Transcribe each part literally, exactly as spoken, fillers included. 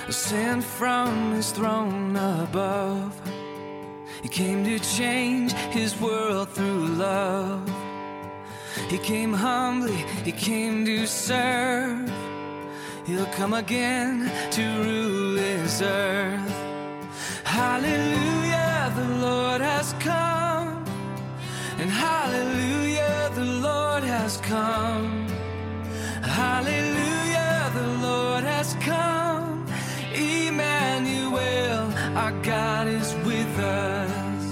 sent from his throne above. He came to change his world through love. He came humbly, he came to serve. He'll come again to rule his earth. Hallelujah, the Lord has come. And hallelujah, the Lord has come. Hallelujah, the Lord has come. Emmanuel, our God is with us.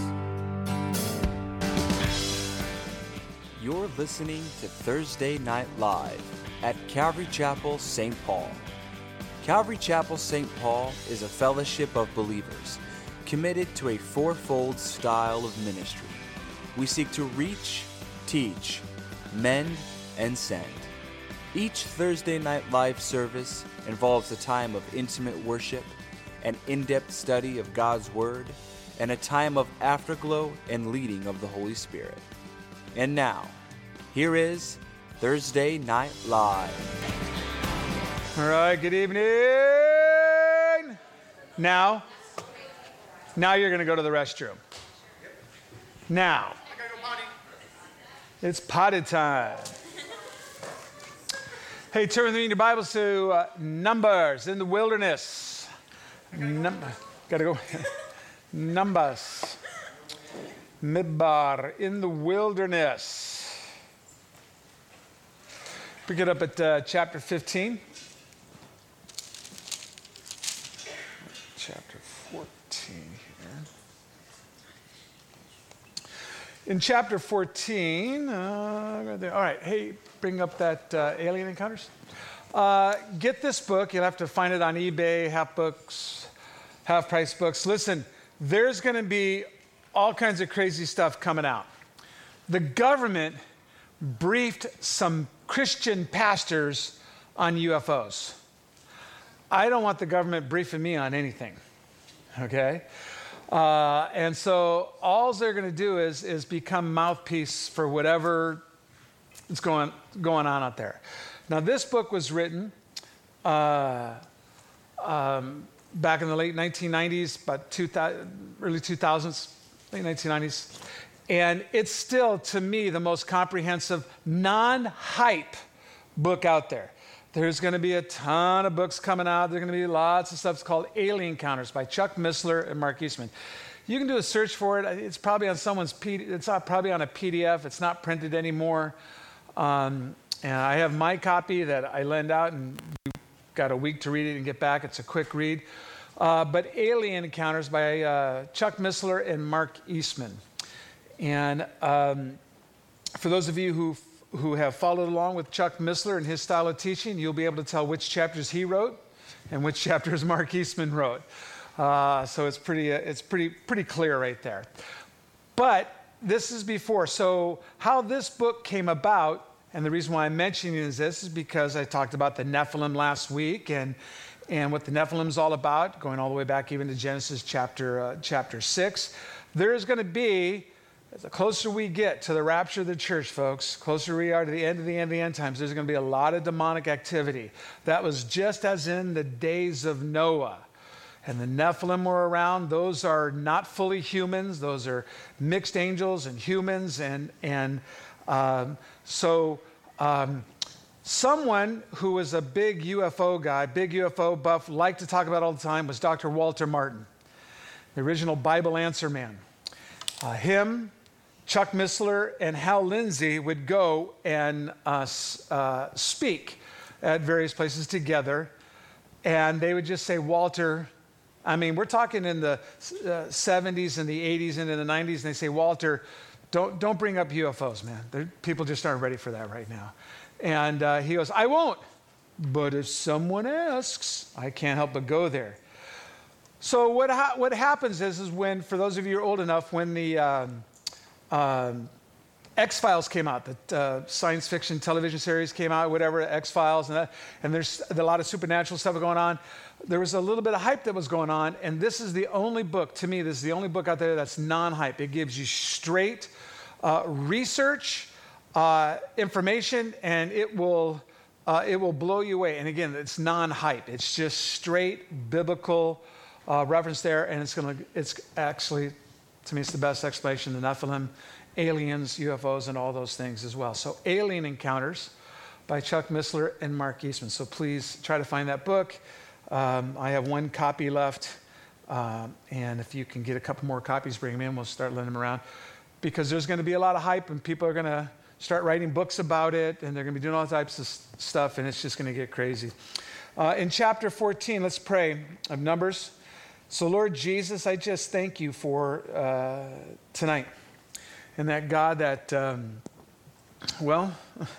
You're listening to Thursday Night Live at Calvary Chapel, Saint Paul. Calvary Chapel, Saint Paul is a fellowship of believers committed to a fourfold style of ministry. We seek to reach, teach, mend, and send. Each Thursday Night Live service involves a time of intimate worship, an in-depth study of God's Word, and a time of afterglow and leading of the Holy Spirit. And now, here is Thursday Night Live. All right, good evening. Now, now you're going to go to the restroom. Now, it's potty time. Hey, turn with me in your Bibles to uh, Numbers in the wilderness. Num- gotta go. Numbers. Midbar in the wilderness. Pick it up at uh, chapter fifteen. Chapter fourteen here. In chapter fourteen, uh, right there. All right, hey, bring up that uh, Alien Encounters. Uh, get this book. You'll have to find it on eBay, half books, half price books. Listen, there's going to be all kinds of crazy stuff coming out. The government briefed some Christian pastors on U F Os. I don't want the government briefing me on anything, okay? Uh, and so all they're going to do is, is become mouthpiece for whatever is going, going on out there. Now, this book was written uh, um, back in the late nineteen nineties, about two thousand, early two thousands, late nineteen nineties. And it's still, to me, the most comprehensive, non-hype book out there. There's going to be a ton of books coming out. There's going to be lots of stuff. It's called Alien Encounters by Chuck Missler and Mark Eastman. You can do a search for it. It's probably on someone's P D F. It's not probably on a P D F. It's not printed anymore. Um, and I have my copy that I lend out, and you've got a week to read it and get back. It's a quick read. Uh, but Alien Encounters by uh, Chuck Missler and Mark Eastman. And um, for those of you who who have followed along with Chuck Missler and his style of teaching, you'll be able to tell which chapters he wrote and which chapters Mark Eastman wrote. Uh, so it's pretty, uh, it's pretty, pretty clear right there. But this is before. So how this book came about, and the reason why I'm mentioning is this is because I talked about the Nephilim last week and and what the Nephilim is all about, going all the way back even to Genesis chapter uh, chapter six. There's going to be, the closer we get to the rapture of the church, folks, closer we are to the end of the end of the end times, there's going to be a lot of demonic activity. That was just as in the days of Noah. And the Nephilim were around. Those are not fully humans. Those are mixed angels and humans. And, and um, so um, someone who was a big U F O guy, big U F O buff, liked to talk about all the time was Doctor Walter Martin, the original Bible answer man. Uh, him, Chuck Missler, and Hal Lindsey would go and uh, uh, speak at various places together, and they would just say, Walter, I mean, we're talking in the uh, seventies and the eighties and in the nineties, and they say, Walter, don't, don't bring up U F Os, man. They're, people just aren't ready for that right now. And uh, he goes, I won't, but if someone asks, I can't help but go there. So what ha- what happens is, is when, for those of you who are old enough, when the um, um, X-Files came out, the uh, science fiction television series came out, whatever, X-Files, and, that, and there's a lot of supernatural stuff going on, there was a little bit of hype that was going on, and this is the only book, to me, this is the only book out there that's non-hype. It gives you straight uh, research, uh, information, and it will uh, it will blow you away. And again, it's non-hype. It's just straight biblical uh, reference there, and it's going to. It's actually, to me, it's the best explanation: the Nephilim, aliens, U F Os, and all those things as well. So, Alien Encounters by Chuck Missler and Mark Eastman. So please try to find that book. Um, I have one copy left, uh, and if you can get a couple more copies, bring them in. We'll start letting them around, because there's going to be a lot of hype, and people are going to start writing books about it, and they're going to be doing all types of stuff, and it's just going to get crazy. Uh, in chapter fourteen, let's pray, of Numbers. So Lord Jesus, I just thank you for uh, tonight, and that God that, um, well,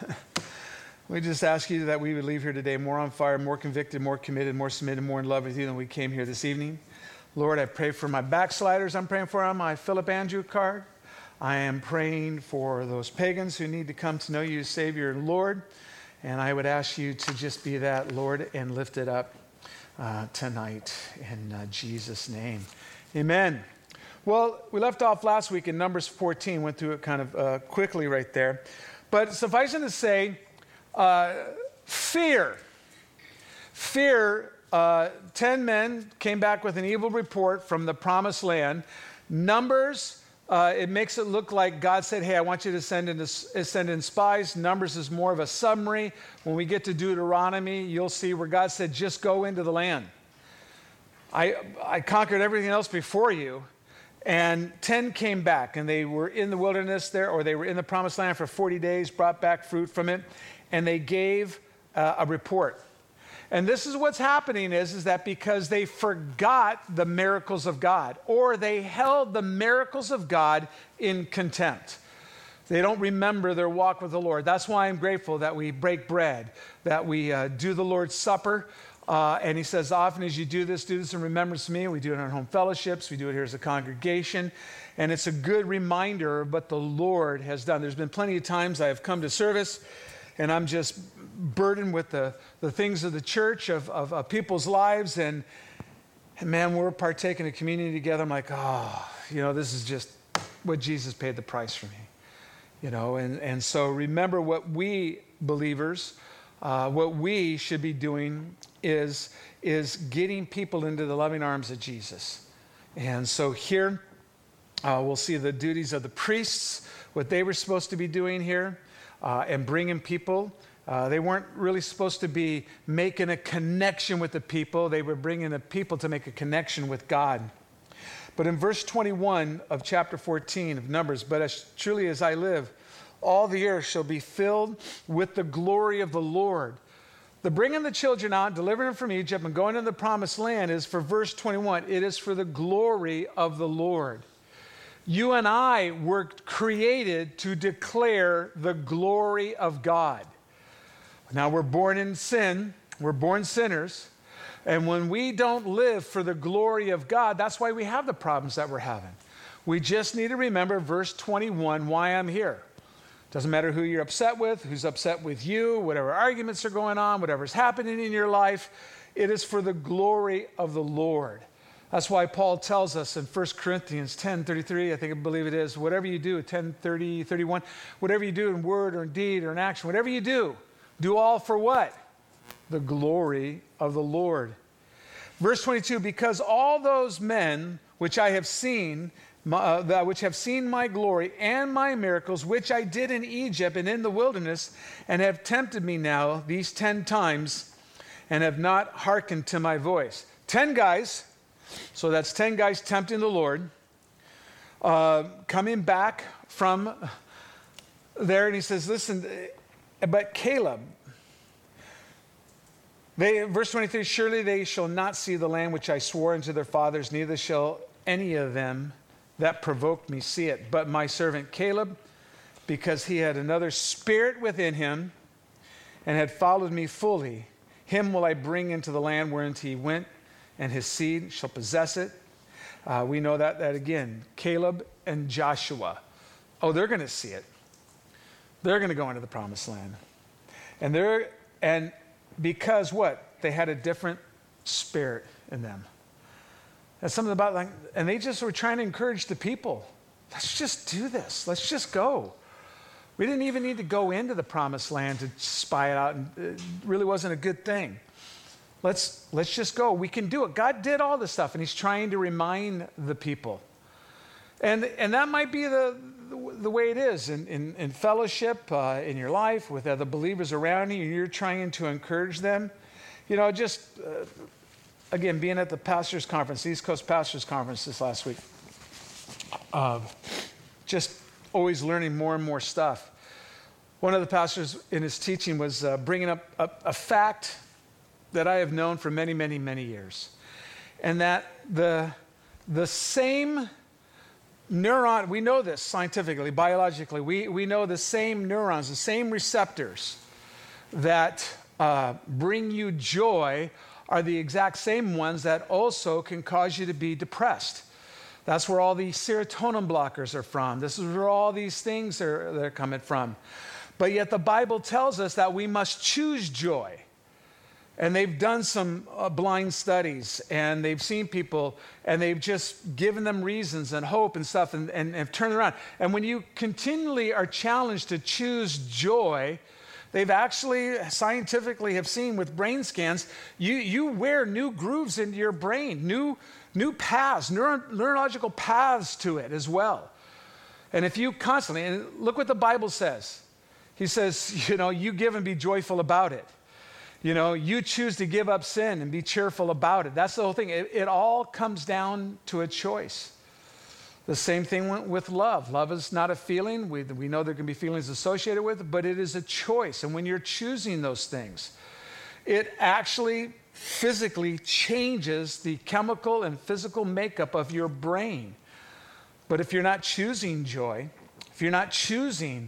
we just ask you that we would leave here today more on fire, more convicted, more committed, more submitted, more in love with you than we came here this evening. Lord, I pray for my backsliders. I'm praying for on my Philip Andrew card. I am praying for those pagans who need to come to know you as Savior and Lord. And I would ask you to just be that, Lord, and lift it up uh, tonight in uh, Jesus' name. Amen. Well, we left off last week in Numbers fourteen, went through it kind of uh, quickly right there. But suffice it to say, uh, fear. Fear, uh, ten men came back with an evil report from the promised land. Numbers, Uh, it makes it look like God said, hey, I want you to send in, send in spies. Numbers is more of a summary. When we get to Deuteronomy, you'll see where God said, just go into the land. I, I conquered everything else before you. And ten came back, and they were in the wilderness there, or they were in the promised land for forty days, brought back fruit from it, and they gave uh, a report. And this is what's happening is, is that because they forgot the miracles of God, or they held the miracles of God in contempt. They don't remember their walk with the Lord. That's why I'm grateful that we break bread, that we uh, do the Lord's Supper. Uh, and he says, often as you do this, do this in remembrance of me. We do it in our home fellowships. We do it here as a congregation. And it's a good reminder of what the Lord has done. There's been plenty of times I have come to service, and I'm just burdened with the, the things of the church, of, of, of people's lives. And, and man, we're partaking of communion together. I'm like, oh, you know, this is just what Jesus paid the price for me. You know, and, and so remember what we believers, uh, what we should be doing is, is getting people into the loving arms of Jesus. And so here uh, we'll see the duties of the priests, what they were supposed to be doing here, uh, and bringing people. Uh, they weren't really supposed to be making a connection with the people. They were bringing the people to make a connection with God. But in verse twenty-one of chapter fourteen of Numbers, but as truly as I live, all the earth shall be filled with the glory of the Lord. The bringing the children out, delivering them from Egypt, and going into the promised land is for verse twenty-one. It is for the glory of the Lord. You and I were created to declare the glory of God. Now, we're born in sin. We're born sinners. And when we don't live for the glory of God, that's why we have the problems that we're having. We just need to remember verse twenty-one, why I'm here. Doesn't matter who you're upset with, who's upset with you, whatever arguments are going on, whatever's happening in your life, it is for the glory of the Lord. That's why Paul tells us in First Corinthians ten thirty-three, I think I believe it is, whatever you do, ten thirty, thirty-one, whatever you do in word or in deed or in action, whatever you do, do all for what? The glory of the Lord. Verse twenty-two, because all those men which I have seen, uh, that which have seen my glory and my miracles, which I did in Egypt and in the wilderness, and have tempted me now these ten times, and have not hearkened to my voice. Ten guys, so that's ten guys tempting the Lord, uh, coming back from there, and he says, listen, but Caleb, they, verse twenty-three, surely they shall not see the land which I swore unto their fathers, neither shall any of them that provoked me see it. But my servant Caleb, because he had another spirit within him and had followed me fully, him will I bring into the land whereinto he went, and his seed shall possess it. Uh, we know that, that again, Caleb and Joshua. Oh, they're going to see it. They're going to go into the promised land. And they're, and because what? They had a different spirit in them. That's something about, like, and they just were trying to encourage the people. Let's just do this. Let's just go. We didn't even need to go into the promised land to spy it out, and it really wasn't a good thing. Let's, let's just go. We can do it. God did all this stuff, and he's trying to remind the people. And, and that might be the, the, the way it is in, in, in fellowship, uh, in your life, with other believers around you, and you're trying to encourage them. You know, just, uh, again, being at the Pastors Conference, the East Coast Pastors Conference this last week, uh, just always learning more and more stuff. One of the pastors in his teaching was uh, bringing up a, a fact that I have known for many, many, many years. And that the, the same neuron, we know this scientifically, biologically, we, we know the same neurons, the same receptors that uh, bring you joy are the exact same ones that also can cause you to be depressed. That's where all these serotonin blockers are from. This is where all these things are they're coming from. But yet the Bible tells us that we must choose joy. And they've done some uh, blind studies, and they've seen people, and they've just given them reasons and hope and stuff, and, and, and have turned around. And when you continually are challenged to choose joy, they've actually scientifically have seen with brain scans, you, you wear new grooves into your brain, new New paths, neuro- neurological paths to it as well. And if you constantly, and look what the Bible says. He says, you know, you give and be joyful about it. You know, you choose to give up sin and be cheerful about it. That's the whole thing. It, it all comes down to a choice. The same thing with love. Love is not a feeling. We, we know there can be feelings associated with it, but it is a choice. And when you're choosing those things, it actually physically changes the chemical and physical makeup of your brain. But if you're not choosing joy, if you're not choosing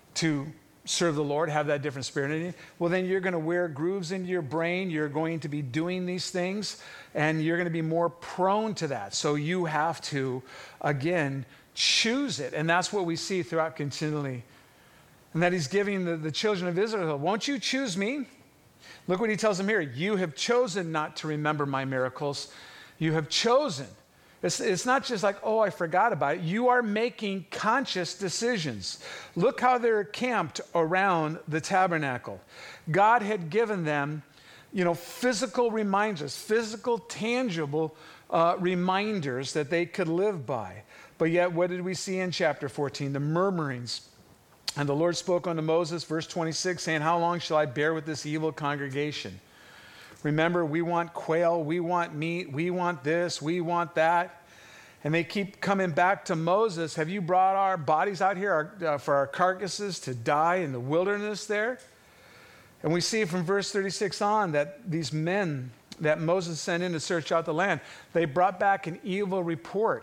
to serve the Lord, have that different spirit in you, well, then you're going to wear grooves into your brain. You're going to be doing these things, and you're going to be more prone to that. So you have to, again, choose it. And that's what we see throughout continually. And that he's giving the, the children of Israel, won't you choose me? Look what he tells them here. You have chosen not to remember my miracles. You have chosen. It's, it's not just like, oh, I forgot about it. You are making conscious decisions. Look how they're camped around the tabernacle. God had given them, you know, physical reminders, physical, tangible uh, reminders that they could live by. But yet, what did we see in chapter fourteen? The murmurings. And the Lord spoke unto Moses, verse twenty-six, saying, how long shall I bear with this evil congregation? Remember, we want quail, we want meat, we want this, we want that. And they keep coming back to Moses. Have you brought our bodies out here our, uh, for our carcasses to die in the wilderness there? And we see from verse thirty-six on that these men that Moses sent in to search out the land, they brought back an evil report.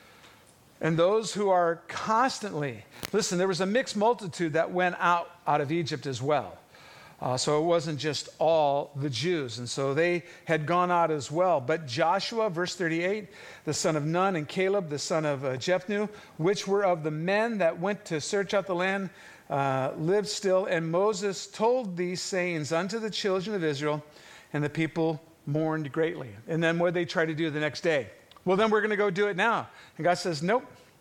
And those who are constantly, listen, there was a mixed multitude that went out, out of Egypt as well. Uh, so it wasn't just all the Jews. And so they had gone out as well. But Joshua, verse thirty-eight, the son of Nun, and Caleb, the son of uh, Jephunneh, which were of the men that went to search out the land, uh, lived still. And Moses told these sayings unto the children of Israel, and the people mourned greatly. And then what did they try to do the next day? Well, then we're going to go do it now. And God says, nope,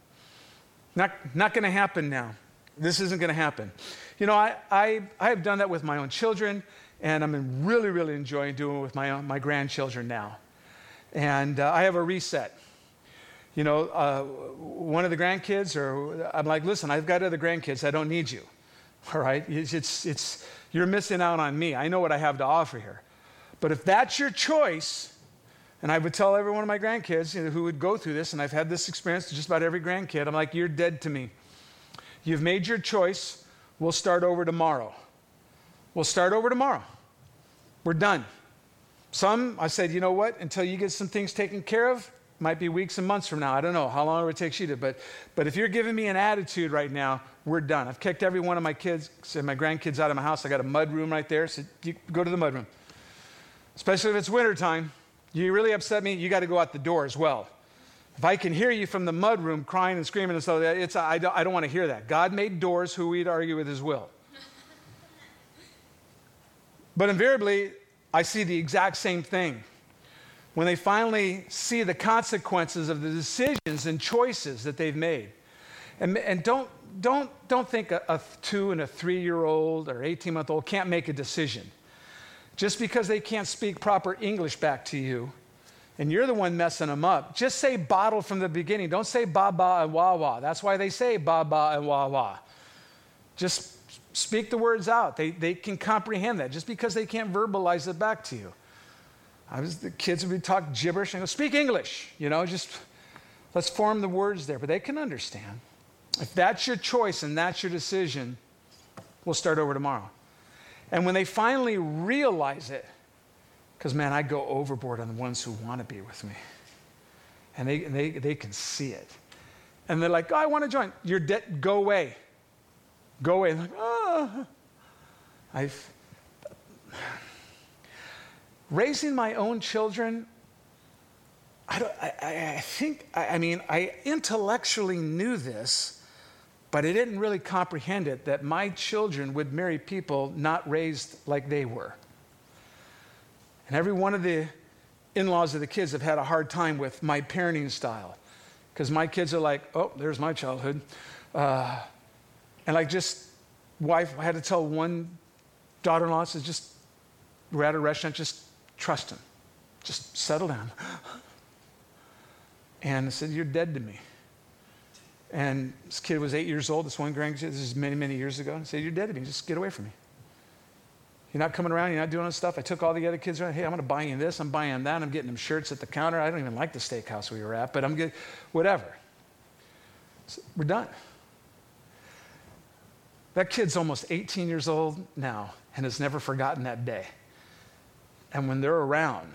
not, not going to happen now. This isn't going to happen. You know, I, I, I have done that with my own children, and I'm really, really enjoying doing it with my, own, my grandchildren now. And uh, I have a reset. You know, uh, one of the grandkids, or I'm like, listen, I've got other grandkids. I don't need you. All right? It's, it's, it's, you're missing out on me. I know what I have to offer here. But if that's your choice, and I would tell every one of my grandkids, you know, who would go through this, and I've had this experience to just about every grandkid, I'm like, you're dead to me. You've made your choice. We'll start over tomorrow. We'll start over tomorrow. We're done. Some, I said, you know what? Until you get some things taken care of, might be weeks and months from now. I don't know how long it takes you to, but, but if you're giving me an attitude right now, we're done. I've kicked every one of my kids, my grandkids out of my house. I got a mud room right there. So you go to the mud room. Especially if it's wintertime. You really upset me, you got to go out the door as well. If I can hear you from the mud room crying and screaming and stuff, it's, I don't, I don't want to hear that. God made doors, who we'd argue with his will. But invariably, I see the exact same thing. When they finally see the consequences of the decisions and choices that they've made. And, and don't, don't, don't think a, a two and a three-year-old or eighteen-month-old can't make a decision. Just because they can't speak proper English back to you, and you're the one messing them up, just say bottle from the beginning. Don't say ba-ba and wah-wah. That's why they say ba-ba and wah-wah. Just speak the words out. They, they can comprehend that just because they can't verbalize it back to you. I was, the kids would talk gibberish and go, speak English. You know, just let's form the words there. But they can understand. If that's your choice and that's your decision, we'll start over tomorrow. And when they finally realize it, because, man, I go overboard on the ones who want to be with me. And they, they, they can see it. And they're like, oh, I want to join. You're dead. Go away. Go away. I'm like, oh. I've... Raising my own children, I, don't, I, I think, I, I mean, I intellectually knew this, but I didn't really comprehend it, that my children would marry people not raised like they were. And every one of the in-laws of the kids have had a hard time with my parenting style, because my kids are like, oh, there's my childhood. Uh, and like just, wife, I had to tell one daughter-in-law, says, just, we're at a restaurant, just trust him. Just settle down. And I said, you're dead to me. And this kid was eight years old, this one grandkid, this is many, many years ago. And I said, you're dead to me, just get away from me. You're not coming around, you're not doing this stuff. I took all the other kids around, hey, I'm gonna buy you this, I'm buying that, I'm getting them shirts at the counter. I don't even like the steakhouse we were at, but I'm good, whatever. So we're done. That kid's almost eighteen years old now and has never forgotten that day. And when they're around,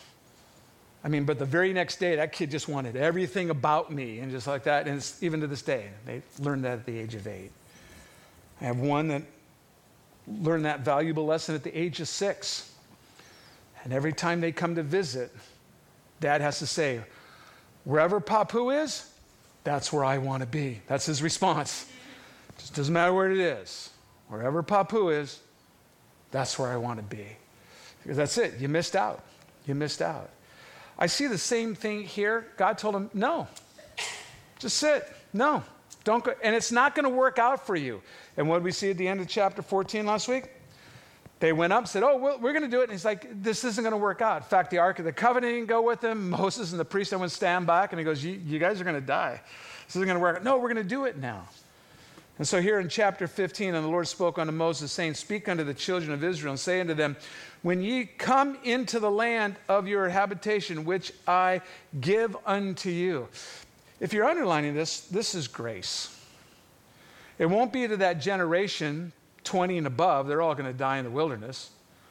I mean, but the very next day, that kid just wanted everything about me and just like that. And it's, even to this day, they learned that at the age of eight. I have one that learned that valuable lesson at the age of six. And every time they come to visit, Dad has to say, wherever Papu is, that's where I want to be. That's his response. Just doesn't matter where it is. Wherever Papu is, that's where I want to be. Because that's it. You missed out. You missed out. I see the same thing here. God told him, no. Just sit. No. Don't go. And it's not going to work out for you. And what did we see at the end of chapter fourteen last week? They went up and said, oh, well, we're going to do it. And he's like, this isn't going to work out. In fact, the Ark of the Covenant didn't go with him. Moses and the priest went stand back. And he goes, you, you guys are going to die. This isn't going to work out. No, we're going to do it now. And so here in chapter fifteen, and the Lord spoke unto Moses, saying, speak unto the children of Israel, and say unto them, when ye come into the land of your habitation, which I give unto you. If you're underlining this, this is grace. It won't be to that generation, twenty and above, they're all going to die in the wilderness.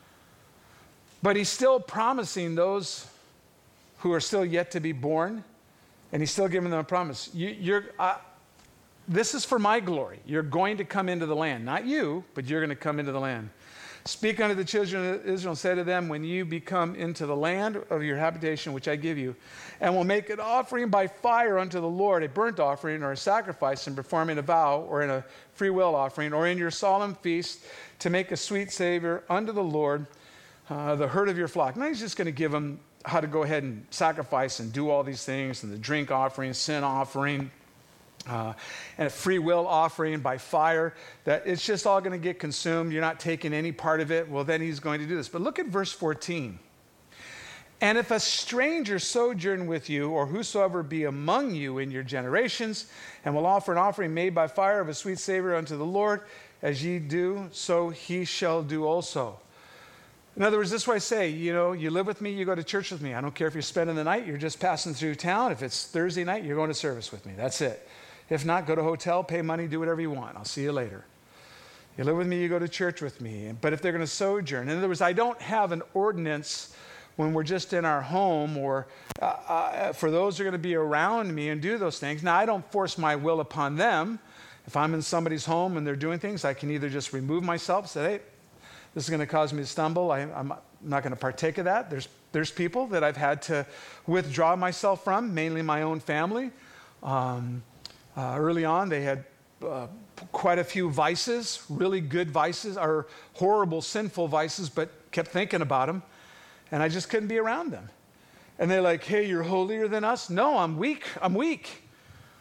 But he's still promising those who are still yet to be born, and he's still giving them a promise. You, you're... Uh, This is for my glory. You're going to come into the land. Not you, but you're going to come into the land. Speak unto the children of Israel and say to them, when you become into the land of your habitation, which I give you, and will make an offering by fire unto the Lord, a burnt offering or a sacrifice, and performing a vow or in a free will offering, or in your solemn feast to make a sweet savor unto the Lord, uh, the herd of your flock. Now he's just going to give them how to go ahead and sacrifice and do all these things, and the drink offering, sin offering, Uh, and a free will offering by fire, that it's just all going to get consumed. You're not taking any part of it. Well, then he's going to do this. But look at verse fourteen. And if a stranger sojourn with you, or whosoever be among you in your generations, and will offer an offering made by fire of a sweet savor unto the Lord, as ye do, so he shall do also. In other words, this is what I say, you know, you live with me, you go to church with me. I don't care if you're spending the night, you're just passing through town. If it's Thursday night, you're going to service with me. That's it. If not, go to a hotel, pay money, do whatever you want. I'll see you later. You live with me, you go to church with me. But if they're going to sojourn, in other words, I don't have an ordinance when we're just in our home, or uh, uh, for those who are going to be around me and do those things. Now, I don't force my will upon them. If I'm in somebody's home and they're doing things, I can either just remove myself, say, hey, this is going to cause me to stumble. I, I'm not going to partake of that. There's, there's people that I've had to withdraw myself from, mainly my own family. Um, Uh, early on, they had uh, quite a few vices, really good vices, or horrible, sinful vices, but kept thinking about them, and I just couldn't be around them. And they're like, hey, you're holier than us? No, I'm weak. I'm weak.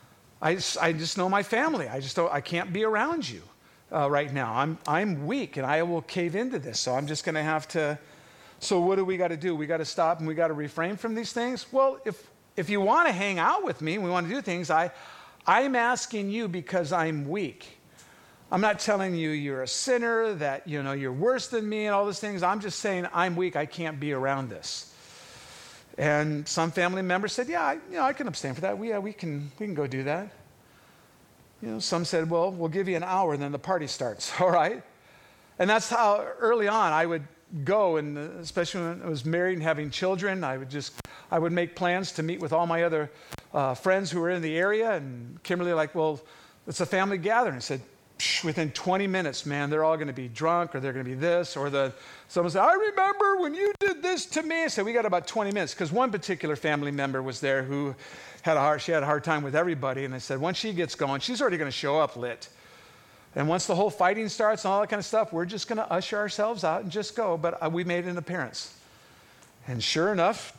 I just, I just know my family. I just don't, I can't be around you uh, right now. I'm, I'm weak and I will cave into this. So I'm just going to have to, so what do we got to do? We got to stop and we got to refrain from these things. Well, if, if you want to hang out with me and we want to do things, I, I'm asking you because I'm weak. I'm not telling you you're a sinner, that you know you're worse than me and all those things. I'm just saying I'm weak. I can't be around this. And some family members said, yeah, I, you know, I can abstain for that. We, yeah, we can, we can go do that. You know, some said, well, we'll give you an hour and then the party starts. All right. And that's how early on I would go, and especially when I was married and having children, I would just, I would make plans to meet with all my other uh, friends who were in the area. And Kimberly like, well, it's a family gathering. I said, within twenty minutes, man, they're all going to be drunk, or they're going to be this, or the someone said, I remember when you did this to me. I said, we got about twenty minutes, because one particular family member was there who had a hard, she had a hard time with everybody, and I said, once she gets going, she's already going to show up lit. And once the whole fighting starts and all that kind of stuff, we're just going to usher ourselves out and just go. But uh, we made an appearance. And sure enough,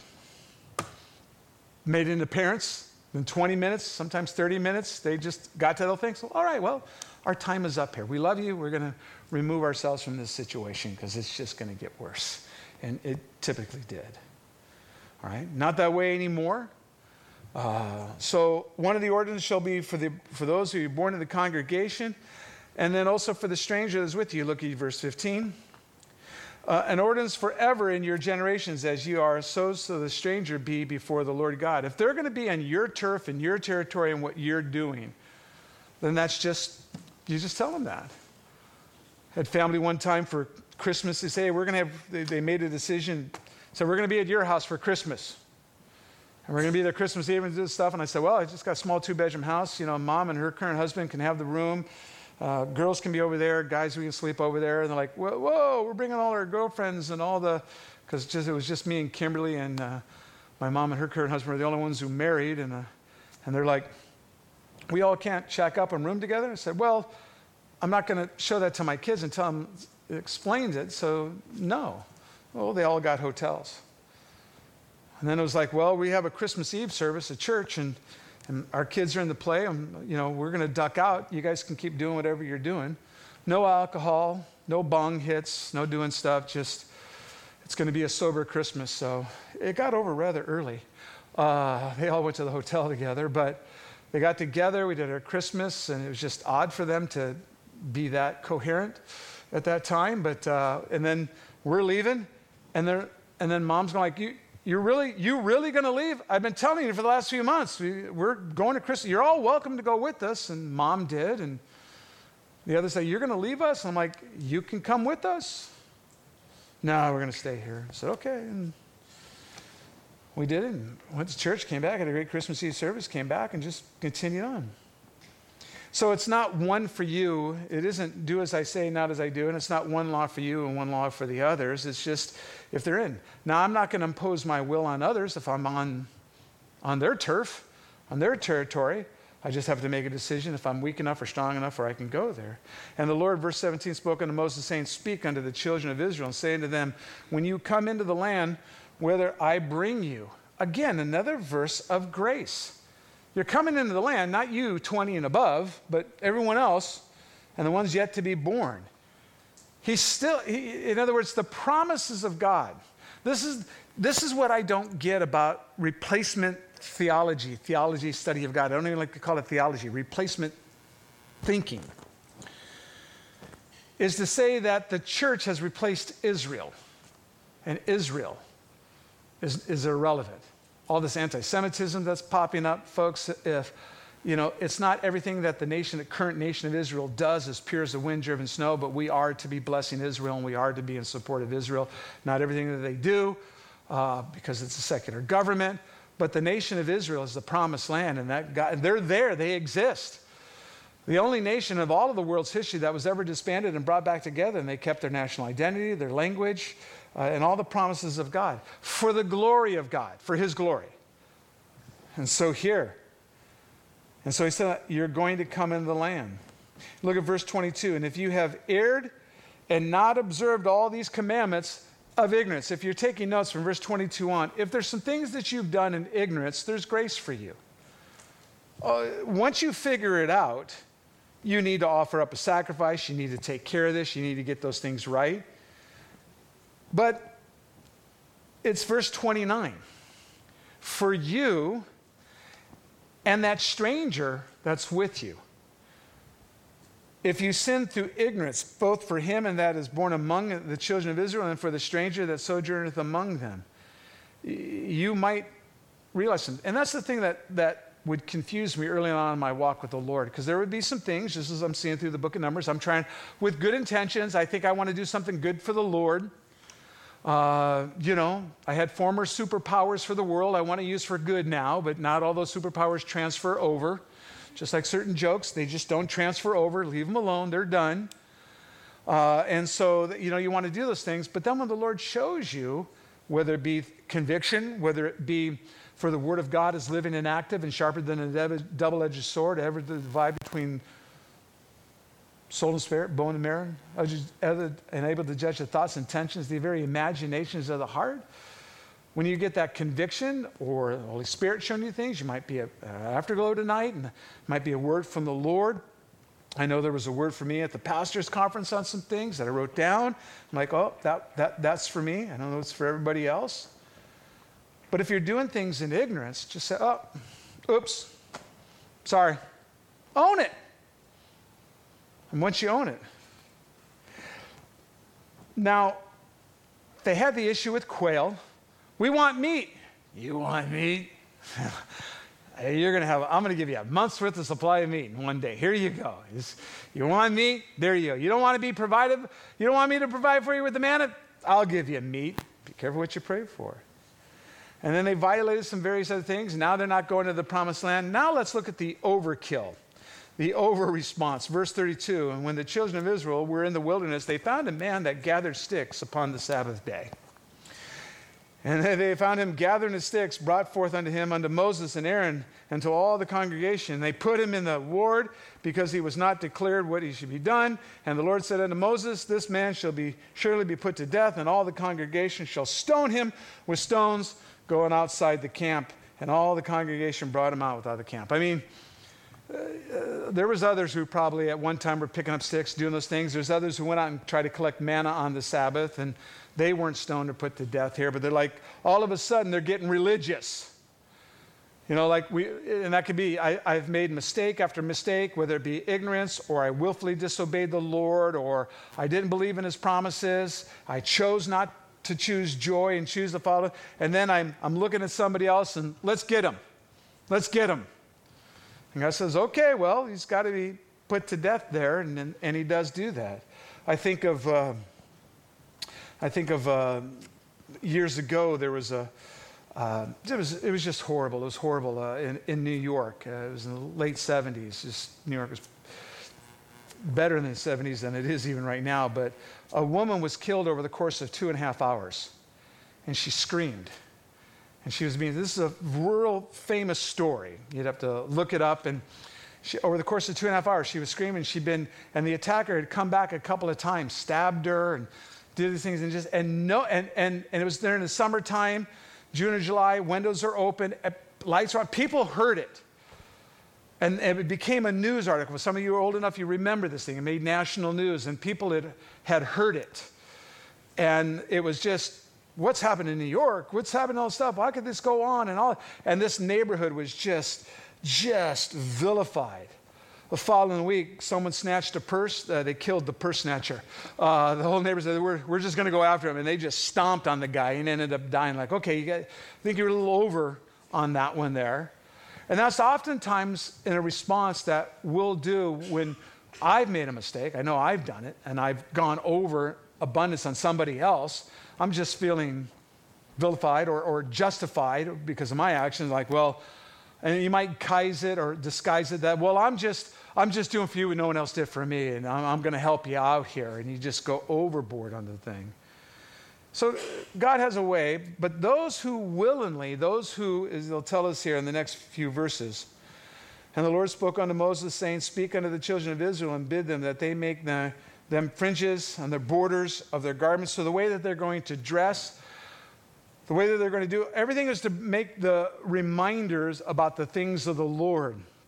made an appearance. In twenty minutes, sometimes thirty minutes, they just got to the thing. So, all right, well, our time is up here. We love you. We're going to remove ourselves from this situation because it's just going to get worse. And it typically did. All right? Not that way anymore. Uh, so one of the ordinances shall be for, the, for those who are born in the congregation, and then also for the stranger that is with you. Look at verse fifteen. Uh, an ordinance forever in your generations as you are, so shall the stranger be before the Lord God. If they're going to be on your turf and your territory and what you're doing, then that's just, you just tell them that. Had family one time for Christmas, they say, hey, we're going to have, they, they made a decision, so we're going to be at your house for Christmas. And we're going to be there Christmas Eve and do this stuff. And I said, well, I just got a small two-bedroom house. You know, mom and her current husband can have the room. Uh, girls can be over there. Guys, we can sleep over there. And they're like, whoa, whoa, we're bringing all our girlfriends and all the, because just it was just me and Kimberly, and uh, my mom and her current husband were the only ones who married. And, uh, and they're like, we all can't shack up and room together. I said, well, I'm not going to show that to my kids and tell them it explains it. So no. Well, they all got hotels. And then it was like, well, we have a Christmas Eve service at church, and, and our kids are in the play, and you know, we're going to duck out. You guys can keep doing whatever you're doing. No alcohol, no bong hits, no doing stuff. Just, it's going to be a sober Christmas. So it got over rather early. Uh, they all went to the hotel together, but they got together. We did our Christmas, and it was just odd for them to be that coherent at that time. But uh, and then we're leaving, and they're and then mom's going like, you. You're really, you really going to leave? I've been telling you for the last few months. We, we're going to Christmas. You're all welcome to go with us. And mom did. And the others say, you're going to leave us? I'm like, you can come with us. No, we're going to stay here. I said, okay. And we did it. And went to church, came back, had a great Christmas Eve service, came back, and just continued on. So it's not one for you. It isn't do as I say, not as I do. And it's not one law for you and one law for the others. It's just if they're in. Now, I'm not going to impose my will on others if I'm on, on their turf, on their territory. I just have to make a decision if I'm weak enough or strong enough or I can go there. And the Lord, verse seventeen, spoke unto Moses, saying, speak unto the children of Israel, and say unto them, when you come into the land, whither I bring you. Again, another verse of grace. You're coming into the land, not you, twenty and above, but everyone else and the ones yet to be born. He's still, he, in other words, the promises of God. This is, this is what I don't get about replacement theology, theology study of God. I don't even like to call it theology, replacement thinking. Is to say that the church has replaced Israel, and Israel is, is irrelevant. All this anti-Semitism that's popping up, folks, if, you know, it's not everything that the nation, the current nation of Israel does as pure as the wind-driven snow, but we are to be blessing Israel, and we are to be in support of Israel. Not everything that they do, uh, because it's a secular government, but the nation of Israel is the promised land, and that God, they're there, they exist. The only nation of all of the world's history that was ever disbanded and brought back together, and they kept their national identity, their language, Uh, and all the promises of God, for the glory of God, for his glory. And so here, and so he said, you're going to come into the land. Look at verse twenty-two. And if you have erred and not observed all these commandments of ignorance, if you're taking notes from verse twenty-two on, if there's some things that you've done in ignorance, there's grace for you. uh, once you figure it out, you need to offer up a sacrifice. You need to take care of this. You need to get those things right. But it's verse twenty-nine. For you and that stranger that's with you, if you sin through ignorance, both for him and that is born among the children of Israel and for the stranger that sojourneth among them, you might realize something. And that's the thing that, that would confuse me early on in my walk with the Lord, because there would be some things, just as I'm seeing through the book of Numbers, I'm trying, with good intentions, I think I want to do something good for the Lord. Uh, you know, I had former superpowers for the world I want to use for good now, but not all those superpowers transfer over. Just like certain jokes, they just don't transfer over. Leave them alone. They're done. Uh, and so, you know, you want to do those things. But then when the Lord shows you, whether it be conviction, whether it be for the Word of God is living and active and sharper than a double-edged sword, ever to divide between soul and spirit, bone and marrow, and able to judge the thoughts, intentions, the very imaginations of the heart. When you get that conviction or the Holy Spirit showing you things, you might be an afterglow tonight, and it might be a word from the Lord. I know there was a word for me at the pastor's conference on some things that I wrote down. I'm like, oh, that, that, that's for me. I don't know if it's for everybody else. But if you're doing things in ignorance, just say, oh, oops, sorry. Own it. And once you own it. Now, they had the issue with quail. We want meat. You want meat? Hey, you're going to have, I'm going to give you a month's worth of supply of meat in one day. Here you go. It's, you want meat? There you go. You don't want to be provided? You don't want me to provide for you with the manna? I'll give you meat. Be careful what you pray for. And then they violated some various other things. Now they're not going to the promised land. Now let's look at the overkill, the over response. Verse thirty-two, and when the children of Israel were in the wilderness, they found a man that gathered sticks upon the Sabbath day. And they found him gathering the sticks, brought forth unto him, unto Moses and Aaron, and to all the congregation. They put him in the ward, because he was not declared what he should be done. And the Lord said unto Moses, this man shall be surely be put to death, and all the congregation shall stone him with stones going outside the camp. And all the congregation brought him out without the camp. I mean, uh, uh, there was others who probably at one time were picking up sticks, doing those things. There's others who went out and tried to collect manna on the Sabbath, and they weren't stoned or put to death here, but they're like, all of a sudden, they're getting religious. You know, like we, and that could be, I, I've made mistake after mistake, whether it be ignorance, or I willfully disobeyed the Lord, or I didn't believe in his promises. I chose not to choose joy and choose the Father. And then I'm, I'm looking at somebody else, and let's get him. Let's get him. And God says, okay, well, he's got to be put to death there, and, and, and he does do that. I think of... Uh, I think of uh, years ago, there was a, uh, it was it was just horrible. It was horrible uh, in, in New York. Uh, it was in the late seventies. Just New York was better in the seventies than it is even right now. But a woman was killed over the course of two and a half hours. And she screamed. And she was being, this is a real famous story. You'd have to look it up. And she, over the course of two and a half hours, she was screaming. She'd been, and the attacker had come back a couple of times, stabbed her, and did these things, and just and no and and and it was there in the summertime, June or July. Windows are open, lights are on. People heard it, and, and it became a news article. Some of you are old enough, you remember this thing. It made national news, and people had had heard it, and it was just, what's happened in New York? What's happened? All this stuff. Why could this go on? And all, and this neighborhood was just just vilified. The following week, someone snatched a purse. Uh, they killed the purse snatcher. Uh, the whole neighbors said, we're, we're just going to go after him. And they just stomped on the guy and ended up dying. Like, okay, you got, I think you're a little over on that one there. And that's oftentimes in a response that we'll do when I've made a mistake. I know I've done it, and I've gone over abundance on somebody else. I'm just feeling vilified or, or justified because of my actions. Like, well, and you might guise it or disguise it that, well, I'm just I'm just doing for you what no one else did for me, and I'm, I'm going to help you out here. And you just go overboard on the thing. So God has a way, but those who willingly, those who, as he'll tell us here in the next few verses, and the Lord spoke unto Moses, saying, speak unto the children of Israel and bid them that they make the, them fringes on the borders of their garments. So the way that they're going to dress, the way that they're going to do, everything is to make the reminders about the things of the Lord.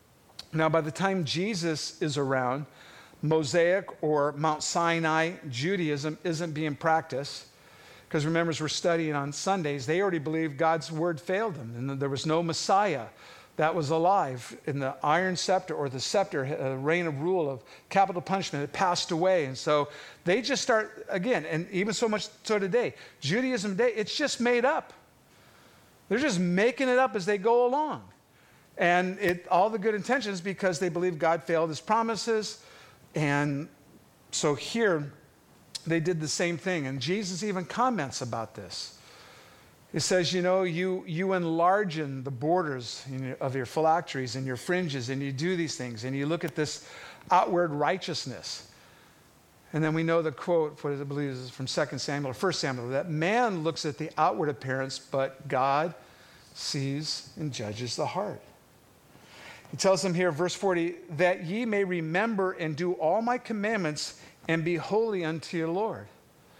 Now, by the time Jesus is around, Mosaic or Mount Sinai Judaism isn't being practiced. Because remember, as we're studying on Sundays, they already believed God's word failed them and that there was no Messiah that was alive. In the iron scepter or the scepter, a reign of rule of capital punishment had passed away. And so they just start, again, and even so much so today, Judaism today, it's just made up. They're just making it up as they go along. And it, all the good intentions because they believe God failed his promises. And so here, they did the same thing. And Jesus even comments about this. It says, you know, you, you enlargen the borders of your phylacteries and your fringes, and you do these things, and you look at this outward righteousness. And then we know the quote, what I believe is from Second Samuel or First Samuel, that man looks at the outward appearance, but God sees and judges the heart. He tells them here, verse forty, that ye may remember and do all my commandments and be holy unto your Lord.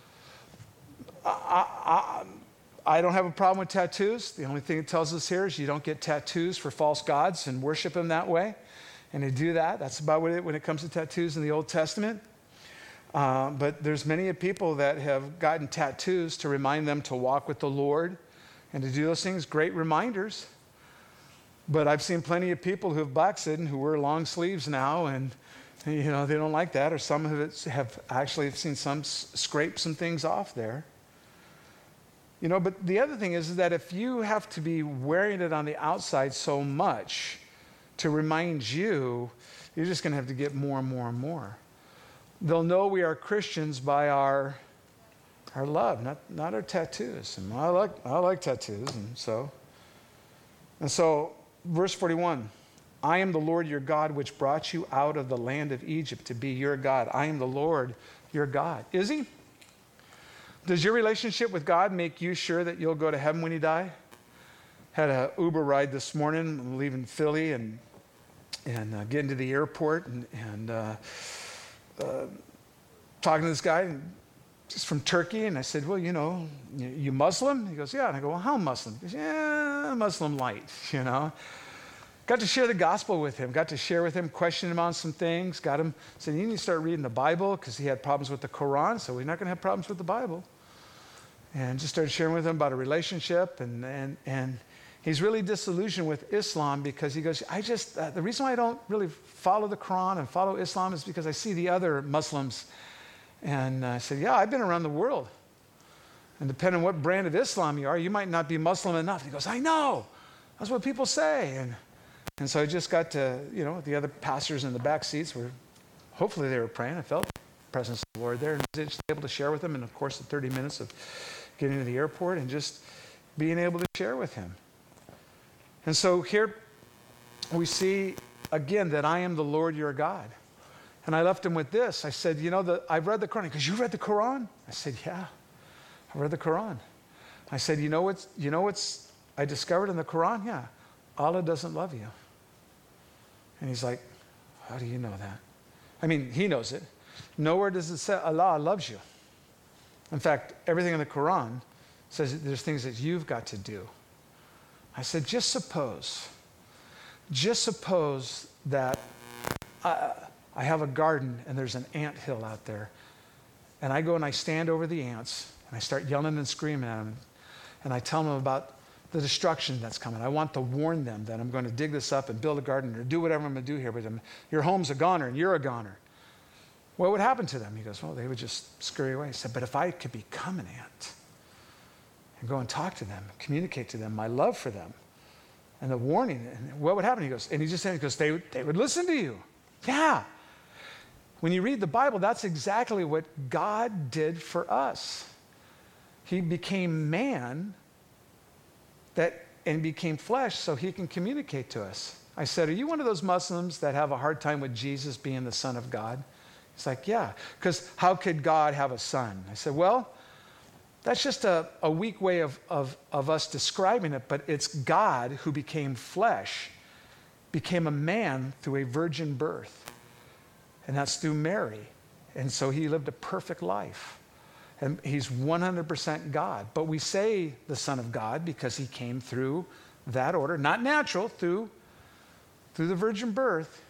I, I, I don't have a problem with tattoos. The only thing it tells us here is you don't get tattoos for false gods and worship them that way. And to do that, that's about what it when it comes to tattoos in the Old Testament. Uh, but there's many people that have gotten tattoos to remind them to walk with the Lord and to do those things. Great reminders. But I've seen plenty of people who have backslidden who wear long sleeves now, and you know they don't like that. Or some of it have actually seen some s- scrape some things off there. You know, but the other thing is that if you have to be wearing it on the outside so much to remind you, you're just going to have to get more and more and more. They'll know we are Christians by our our love, not not our tattoos. And I like I like tattoos, and so and so. Verse forty-one, I am the Lord your God, which brought you out of the land of Egypt to be your God. I am the Lord your God. Is he? Does your relationship with God make you sure that you'll go to heaven when you die? Had a Uber ride this morning, leaving Philly and and uh, getting to the airport and, and uh, uh, talking to this guy just from Turkey. And I said, well, you know, you, you Muslim? He goes, yeah. And I go, well, how Muslim? He goes, yeah, Muslim light, you know. Got to share the gospel with him, got to share with him, question him on some things, got him, said, you need to start reading the Bible because he had problems with the Quran, so we're not going to have problems with the Bible. And just started sharing with him about a relationship, and and and he's really disillusioned with Islam because he goes, I just, uh, the reason why I don't really follow the Quran and follow Islam is because I see the other Muslims. And I said, yeah, I've been around the world. And depending on what brand of Islam you are, you might not be Muslim enough. He goes, I know. That's what people say. And And so I just got to, you know, the other pastors in the back seats were, hopefully they were praying. I felt the presence of the Lord there. And I was just able to share with him in, of course, the thirty minutes of getting to the airport and just being able to share with him. And so here we see, again, that I am the Lord your God. And I left him with this. I said, you know, the, I've read the Quran. He goes, you read the Quran? I said, yeah, I read the Quran. I said, you know what's, you know what's I discovered in the Quran? Yeah, Allah doesn't love you. And he's like, how do you know that? I mean, he knows it. Nowhere does it say Allah loves you. In fact, everything in the Quran says that there's things that you've got to do. I said, just suppose, just suppose that I, I have a garden and there's an ant hill out there. And I go and I stand over the ants and I start yelling and screaming at them. And I tell them about the destruction that's coming. I want to warn them that I'm going to dig this up and build a garden or do whatever I'm going to do here with them. Your home's a goner and you're a goner. What would happen to them? He goes, well, they would just scurry away. I said, but if I could become an ant and go and talk to them, communicate to them my love for them and the warning, and what would happen? He goes, and he just said, he goes, they, they would listen to you. Yeah. When you read the Bible, that's exactly what God did for us. He became man that and became flesh so he can communicate to us. I said, are you one of those Muslims that have a hard time with Jesus being the Son of God? He's like, yeah, because how could God have a son? I said, well, that's just a, a weak way of, of, of us describing it, but it's God who became flesh, became a man through a virgin birth, and that's through Mary. And so he lived a perfect life. And he's one hundred percent God. But we say the Son of God because he came through that order, not natural, through, through the virgin birth.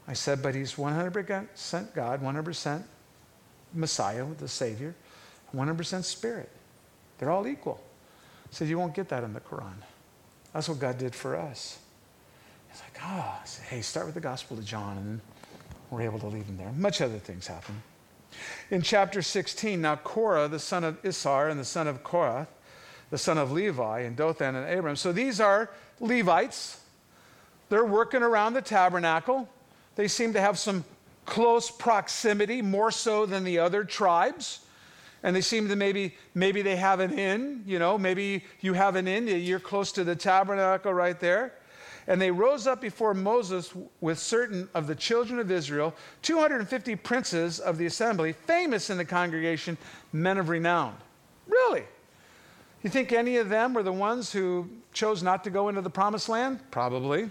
I said, but he's one hundred percent God, one hundred percent Messiah, the Savior, one hundred percent Spirit. They're all equal. I said, you won't get that in the Quran. That's what God did for us. He's like, ah, oh. I said, hey, start with the Gospel of John, and then we're able to leave him there. Much other things happen. In chapter sixteen, now Korah, the son of Issachar, and the son of Korah, the son of Levi, and Dothan and Abiram. So these are Levites. They're working around the tabernacle. They seem to have some close proximity, more so than the other tribes. And they seem to maybe, maybe they have an inn, you know, maybe you have an inn, you're close to the tabernacle right there. And they rose up before Moses with certain of the children of Israel, two hundred fifty princes of the assembly, famous in the congregation, men of renown. Really? You think any of them were the ones who chose not to go into the promised land? Probably.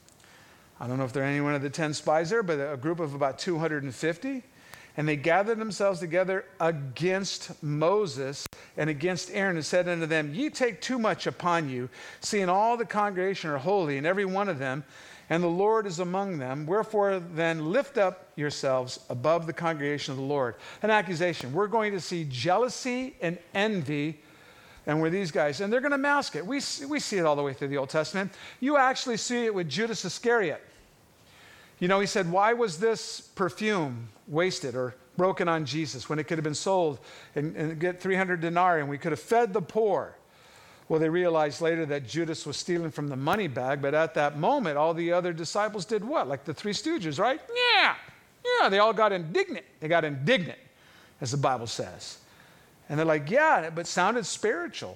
I don't know if they're any one of the ten spies there, but a group of about two hundred fifty. And they gathered themselves together against Moses and against Aaron and said unto them, ye take too much upon you, seeing all the congregation are holy, and every one of them, and the Lord is among them. Wherefore then lift up yourselves above the congregation of the Lord. An accusation. We're going to see jealousy and envy, and we're these guys. And they're going to mask it. We, we see it all the way through the Old Testament. You actually see it with Judas Iscariot. You know, he said, why was this perfume wasted or broken on Jesus when it could have been sold and, and get three hundred denarii and we could have fed the poor? Well, they realized later that Judas was stealing from the money bag, but at that moment, all the other disciples did what? Like the three stooges, right? Yeah, yeah, they all got indignant. They got indignant, as the Bible says. And they're like, yeah, but sounded spiritual.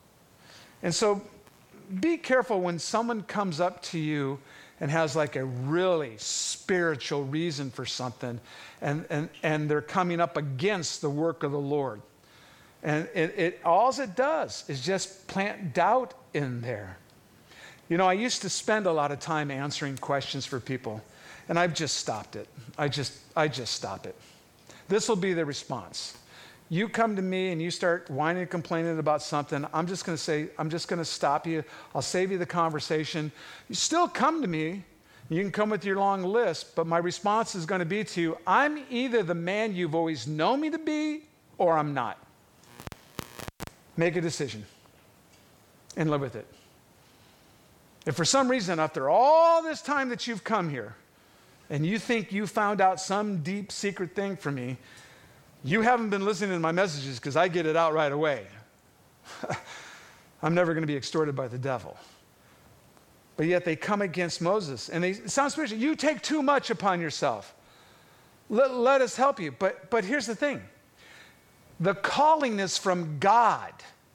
And so be careful when someone comes up to you and has like a really spiritual reason for something, and, and, and they're coming up against the work of the Lord. And it, it all it does is just plant doubt in there. You know, I used to spend a lot of time answering questions for people, and I've just stopped it. I just, I just stop it. This will be the response. You come to me and you start whining and complaining about something, I'm just going to say, I'm just going to stop you. I'll save you the conversation. You still come to me. You can come with your long list, but my response is going to be to you, I'm either the man you've always known me to be or I'm not. Make a decision and live with it. If for some reason, after all this time that you've come here and you think you found out some deep secret thing from me, you haven't been listening to my messages because I get it out right away. I'm never going to be extorted by the devil. But yet they come against Moses. And they it sounds spiritual. You take too much upon yourself. Let, let us help you. But, but here's the thing. The calling is from God.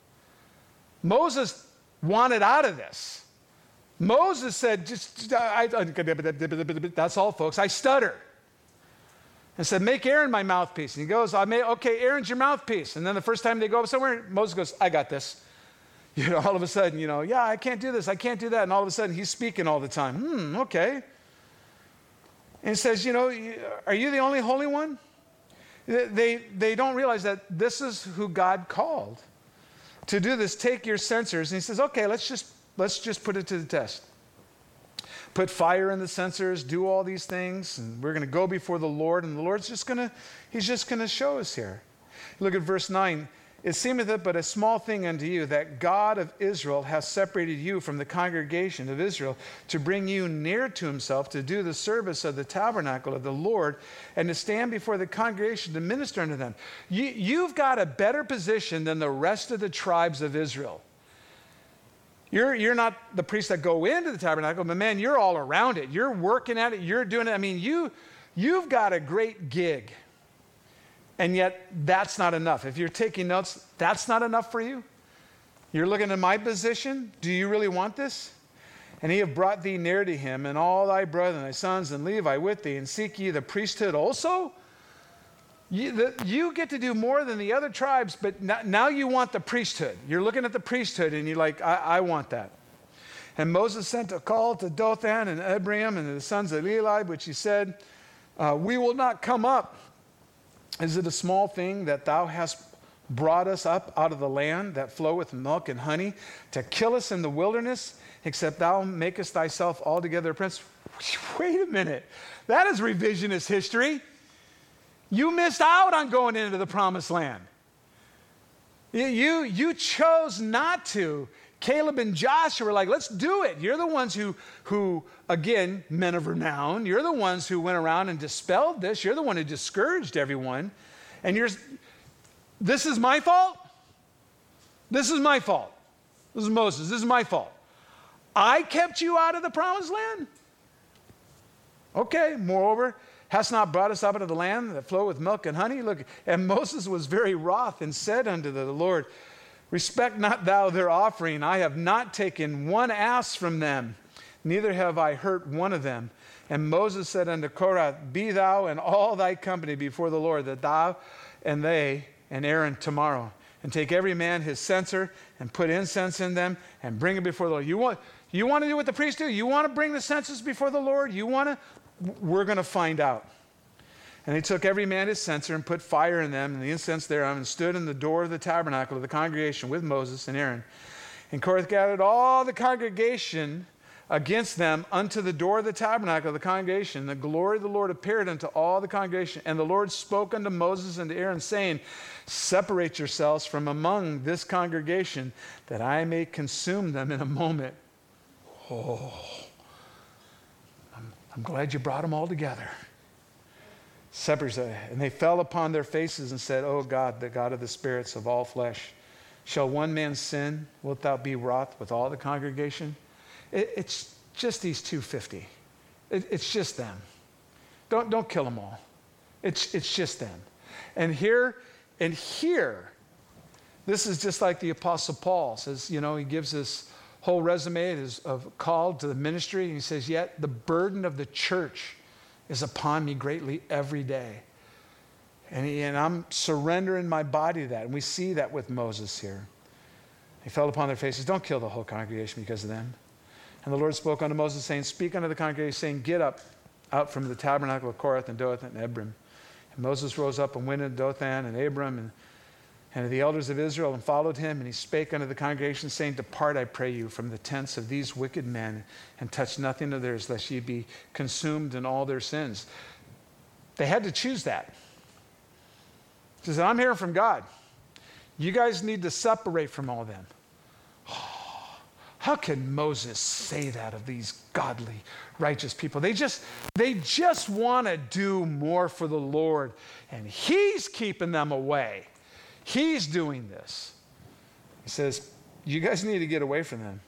Moses wanted out of this. Moses said, just, I, I, that's all, folks. I stutter. And said, make Aaron my mouthpiece. And he goes, I may, okay, Aaron's your mouthpiece. And then the first time they go up somewhere, Moses goes, I got this. You know, all of a sudden, you know, yeah, I can't do this, I can't do that. And all of a sudden, he's speaking all the time. Hmm, okay. And he says, you know, are you the only holy one? They, they don't realize that this is who God called to do this. Take your censers. And he says, okay, let's just, let's just put it to the test. Put fire in the censers, do all these things, and we're going to go before the Lord, and the Lord's just going to, he's just going to show us here. Look at verse nine. It seemeth but a small thing unto you that God of Israel hath separated you from the congregation of Israel to bring you near to himself to do the service of the tabernacle of the Lord and to stand before the congregation to minister unto them. You, you've got a better position than the rest of the tribes of Israel. You're, you're not the priests that go into the tabernacle, but man, you're all around it. You're working at it. You're doing it. I mean, you, you've got a great gig. And yet, that's not enough. If you're taking notes, that's not enough for you? You're looking at my position? Do you really want this? And he have brought thee near to him, and all thy brethren, thy sons, and Levi with thee, and seek ye the priesthood also? You, the, you get to do more than the other tribes, but now, now you want the priesthood. You're looking at the priesthood, and you're like, I, I want that. And Moses sent a call to Dothan and Abiram and the sons of Eli, which he said, uh, we will not come up. Is it a small thing that thou hast brought us up out of the land that floweth milk and honey to kill us in the wilderness except thou makest thyself altogether a prince. Wait a minute. That is revisionist history. You missed out on going into the promised land. You, you, you chose not to. Caleb and Joshua were like, let's do it. You're the ones who, who, again, men of renown. You're the ones who went around and dispelled this. You're the one who discouraged everyone. And you're, this is my fault? This is my fault. This is Moses. This is my fault. I kept you out of the promised land? Okay, moreover, hast not brought us up into the land that flow with milk and honey? Look, and Moses was very wroth and said unto the Lord, respect not thou their offering. I have not taken one ass from them, neither have I hurt one of them. And Moses said unto Korah, be thou and all thy company before the Lord, that thou and they and Aaron tomorrow, and take every man his censer and put incense in them and bring it before the Lord. You want, you want to do what the priests do? You want to bring the censers before the Lord? You want to? We're going to find out. And they took every man his censer and put fire in them and the incense thereon, and stood in the door of the tabernacle of the congregation with Moses and Aaron. And Korah gathered all the congregation against them unto the door of the tabernacle of the congregation. The glory of the Lord appeared unto all the congregation. And the Lord spoke unto Moses and to Aaron, saying, separate yourselves from among this congregation, that I may consume them in a moment. Oh, I'm, I'm glad you brought them all together. Separate, and they fell upon their faces and said, O God, the God of the spirits of all flesh, shall one man sin? Wilt thou be wroth with all the congregation? It, it's just these two hundred fifty. It, it's just them. Don't, don't kill them all. It's, it's just them. And here, and here, this is just like the Apostle Paul says, you know, he gives this whole resume of call to the ministry. And he says, yet the burden of the church is upon me greatly every day. And, he, and I'm surrendering my body to that. And we see that with Moses here. They fell upon their faces. Don't kill the whole congregation because of them. And the Lord spoke unto Moses, saying, speak unto the congregation, saying, get up out from the tabernacle of Korath and Dothan and Abiram. And Moses rose up and went into Dothan and Abiram and, and the elders of Israel, and followed him. And he spake unto the congregation, saying, depart, I pray you, from the tents of these wicked men, and touch nothing of theirs, lest ye be consumed in all their sins. They had to choose that. He says, I'm hearing from God. You guys need to separate from all them. Oh, how can Moses say that of these godly, righteous people? They just, they just want to do more for the Lord, and he's keeping them away. He's doing this. He says, you guys need to get away from them.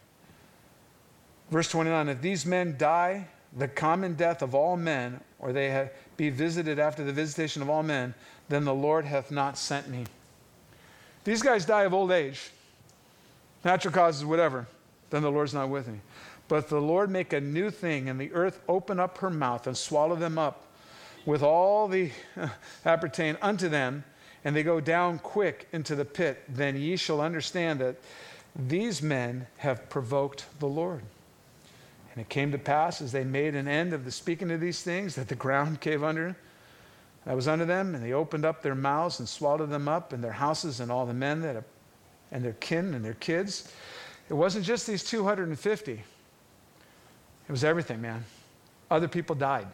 Verse twenty-nine, if these men die the common death of all men, or they have, be visited after the visitation of all men, then the Lord hath not sent me. These guys die of old age, natural causes, whatever, then the Lord's not with me. But if the Lord make a new thing, and the earth open up her mouth and swallow them up with all the that pertain unto them, and they go down quick into the pit, then ye shall understand that these men have provoked the Lord. And it came to pass, as they made an end of the speaking of these things, that the ground gave under that was under them, and they opened up their mouths and swallowed them up, and their houses, and all the men that have, and their kin and their kids. It wasn't just these two hundred fifty. It was everything, man. Other people died.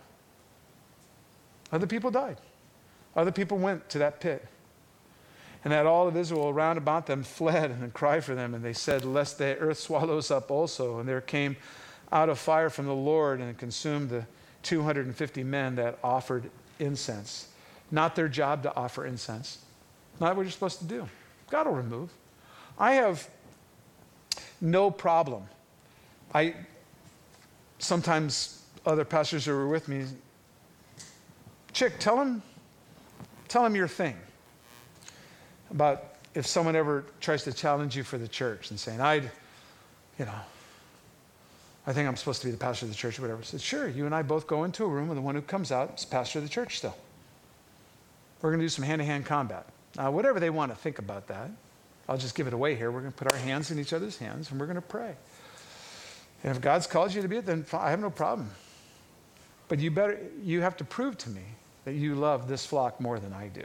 Other people died. Other people went to that pit. And that all of Israel round about them fled and cried for them. And they said, lest the earth swallow us up also. And there came out of fire from the Lord and consumed the two hundred fifty men that offered incense. Not their job to offer incense. Not what you're supposed to do. God will remove. I have no problem. I sometimes other pastors who are with me, Chick, tell him, tell him your thing about if someone ever tries to challenge you for the church and saying, I'd, you know, I think I'm supposed to be the pastor of the church or whatever. I said, sure, you and I both go into a room, and the one who comes out is pastor of the church still. We're going to do some hand-to-hand combat. Now, whatever they want to think about that, I'll just give it away here. We're going to put our hands in each other's hands, and we're going to pray. And if God's called you to be it, then I have no problem. But you better, you have to prove to me that you love this flock more than I do.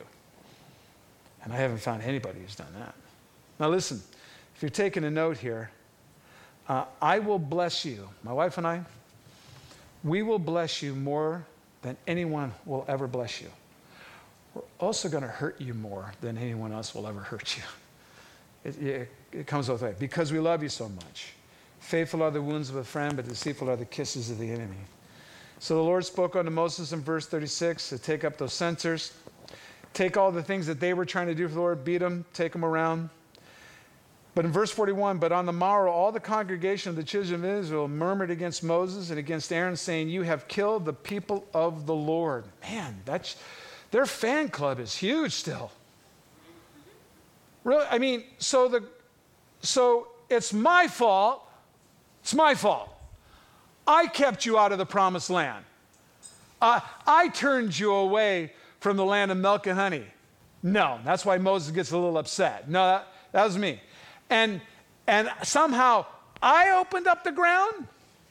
And I haven't found anybody who's done that. Now listen, if you're taking a note here, uh, I will bless you. My wife and I, we will bless you more than anyone will ever bless you. We're also going to hurt you more than anyone else will ever hurt you. It, it, it comes both ways. Because we love you so much. Faithful are the wounds of a friend, but deceitful are the kisses of the enemy. So the Lord spoke unto Moses in verse thirty-six to take up those censers, take all the things that they were trying to do for the Lord, beat them, take them around. But in verse forty-one, but on the morrow all the congregation of the children of Israel murmured against Moses and against Aaron, saying, you have killed the people of the Lord. Man, that's, their fan club is huge still. Really, I mean, so the, so it's my fault. It's my fault. I kept you out of the promised land. Uh, I turned you away from the land of milk and honey. No, that's why Moses gets a little upset. No, that, that was me. And, and somehow I opened up the ground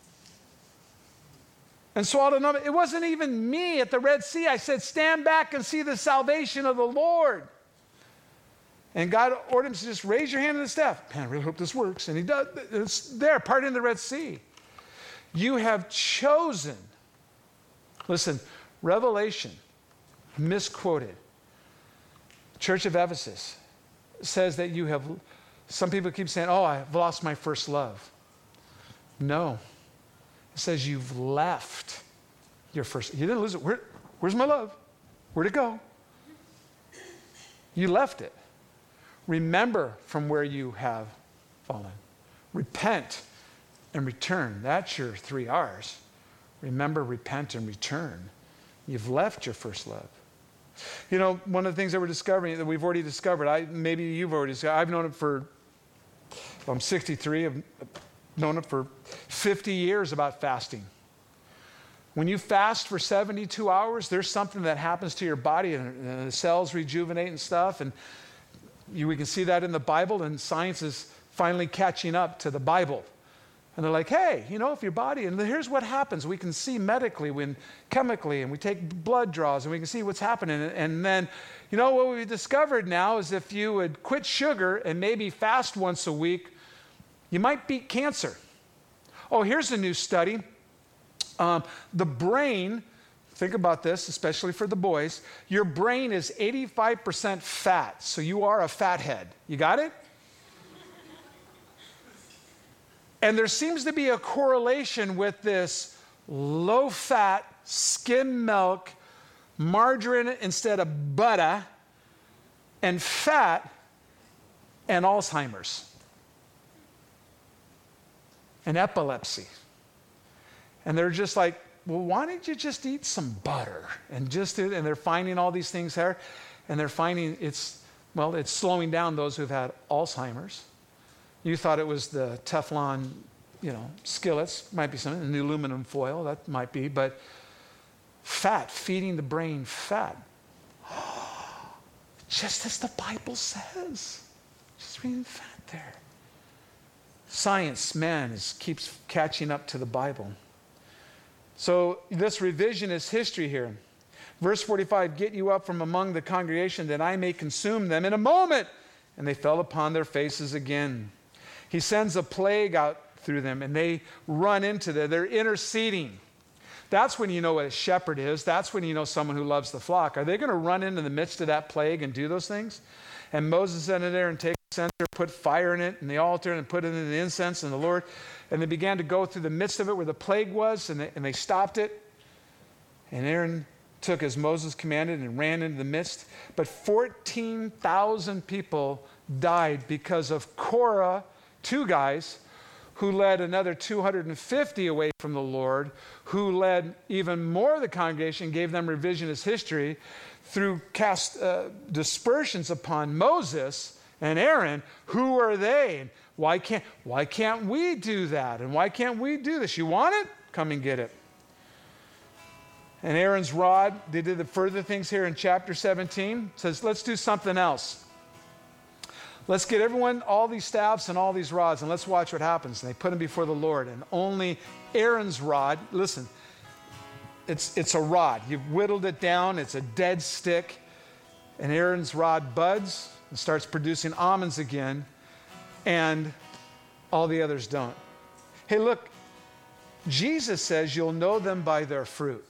and swallowed another. It wasn't even me at the Red Sea. I said, stand back and see the salvation of the Lord. And God ordered him to just raise your hand in the staff. Man, I really hope this works. And he does. It's there, parting the Red Sea. You have chosen. Listen, Revelation, misquoted. Church of Ephesus says that you have, some people keep saying, oh, I've lost my first love. No. It says you've left your first. You didn't lose it. Where, where's my love? Where'd it go? You left it. Remember from where you have fallen. Repent and return. That's your three R's. Remember, repent, and return. You've left your first love. You know, one of the things that we're discovering, that we've already discovered, I maybe you've already discovered, I've known it for, well, I'm sixty-three, I've known it for fifty years about fasting. When you fast for seventy-two hours, there's something that happens to your body, and, and the cells rejuvenate and stuff, and you, we can see that in the Bible, and science is finally catching up to the Bible. And they're like, hey, you know, if your body, and here's what happens. We can see medically, when chemically, and we take blood draws, and we can see what's happening. And, and then, you know, what we've discovered now is if you would quit sugar and maybe fast once a week, you might beat cancer. Oh, here's a new study. Um, the brain, think about this, especially for the boys, your brain is eighty-five percent fat, so you are a fathead. You got it? And there seems to be a correlation with this low-fat, skim milk, margarine instead of butter, and fat, and Alzheimer's, and epilepsy. And they're just like, well, why don't you just eat some butter? And just, and they're finding all these things there, and they're finding it's, well, it's slowing down those who've had Alzheimer's. You thought it was the Teflon, you know, skillets, might be something, and the aluminum foil, that might be, but fat, feeding the brain fat. Just as the Bible says. Just reading fat there. Science, man, is, keeps catching up to the Bible. So this revisionist history here. Verse forty-five, get you up from among the congregation that I may consume them in a moment. And they fell upon their faces again. He sends a plague out through them, and they run into them. They're interceding. That's when you know what a shepherd is. That's when you know someone who loves the flock. Are they going to run into the midst of that plague and do those things? And Moses went in there and take the censer, put fire in it, and the altar, and put it in the incense, and the Lord. And they began to go through the midst of it where the plague was, and they, and they stopped it. And Aaron took as Moses commanded and ran into the midst. But fourteen thousand people died because of Korah, two guys, who led another two hundred fifty away from the Lord, who led even more of the congregation, gave them revisionist history, through cast uh, dispersions upon Moses and Aaron. Who are they? And why can't, why can't we do that? And why can't we do this? You want it? Come and get it. And Aaron's rod, they did the further things here in chapter seventeen. It says, let's do something else. Let's get everyone, all these staffs and all these rods, and let's watch what happens. And they put them before the Lord. And only Aaron's rod, listen, it's, it's a rod. You've whittled it down. It's a dead stick. And Aaron's rod buds and starts producing almonds again. And all the others don't. Hey, look, Jesus says you'll know them by their fruit.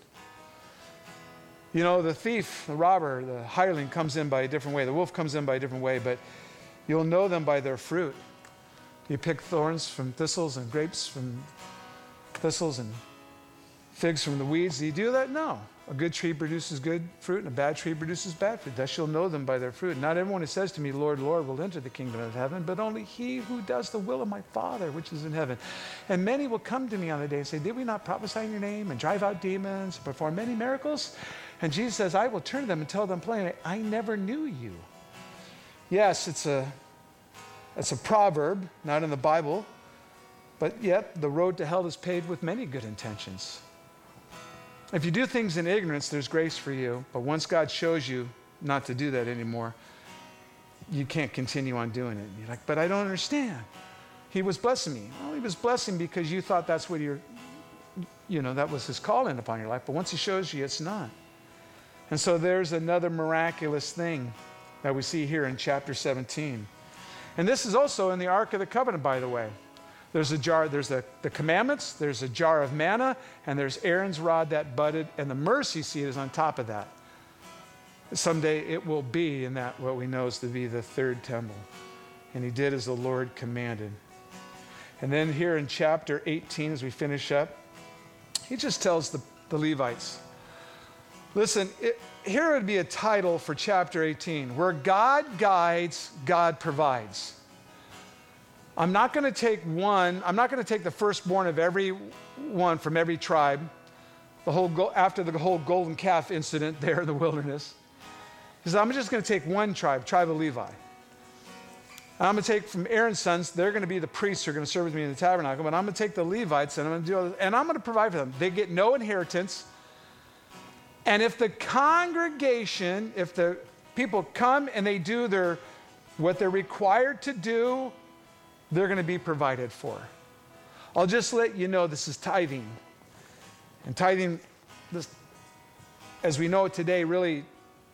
You know, the thief, the robber, the hireling comes in by a different way. The wolf comes in by a different way, but you'll know them by their fruit. You pick thorns from thistles and grapes from thistles and figs from the weeds. Do you do that? No. A good tree produces good fruit, and a bad tree produces bad fruit. Thus you'll know them by their fruit. Not everyone who says to me, Lord, Lord, will enter the kingdom of heaven, but only he who does the will of my Father, which is in heaven. And many will come to me on the day and say, did we not prophesy in your name and drive out demons and perform many miracles? And Jesus says, I will turn to them and tell them plainly, I never knew you. Yes, it's a, it's a proverb, not in the Bible, but yet the road to hell is paved with many good intentions. If you do things in ignorance, there's grace for you. But once God shows you not to do that anymore, you can't continue on doing it. You're like, but I don't understand. He was blessing me. Well, he was blessing because you thought that's what you're, you know, that was his calling upon your life. But once he shows you, it's not. And so there's another miraculous thing that we see here in chapter seventeen. And this is also in the Ark of the Covenant, by the way. There's a jar, there's the, the commandments, there's a jar of manna, and there's Aaron's rod that budded, and the mercy seat is on top of that. Someday it will be in that what we know is to be the third temple. And he did as the Lord commanded. And then here in chapter eighteen, as we finish up, he just tells the, the Levites, listen, it, here would be a title for chapter eighteen, where God guides, God provides. I'm not going to take one, I'm not going to take the firstborn of every one from every tribe, the whole after the whole golden calf incident there in the wilderness. He says, I'm just going to take one tribe, tribe of Levi. And I'm going to take from Aaron's sons, they're going to be the priests who are going to serve with me in the tabernacle, but I'm going to take the Levites and I'm going to do, and I'm going to provide for them. They get no inheritance. And if the congregation, if the people come and they do their what they're required to do, they're going to be provided for. I'll just let you know this is tithing. And tithing, this, as we know it today, really,